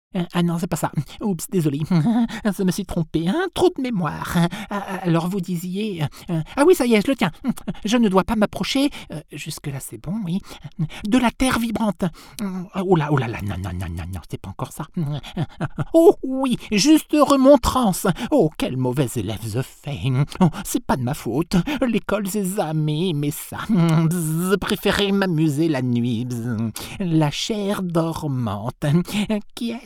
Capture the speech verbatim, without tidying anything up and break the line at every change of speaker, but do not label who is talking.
Euh, Ah non, c'est pas ça. Oups, désolé. Je me suis trompé. Hein, trop de mémoire. Ah, ah, Alors vous disiez... euh, Ah oui, ça y est, je le tiens. Je ne dois pas m'approcher... euh, Jusque-là, c'est bon, oui. De la terre vibrante. Oh là, oh là là, non, non, non, non, non, c'est pas encore ça. Oh oui, juste remontrance. Oh, quel mauvais élève je fais. Oh, c'est pas de ma faute. L'école, c'est jamais mais ça. Je préférais m'amuser la nuit. La chair dormante. Qui est-ce ?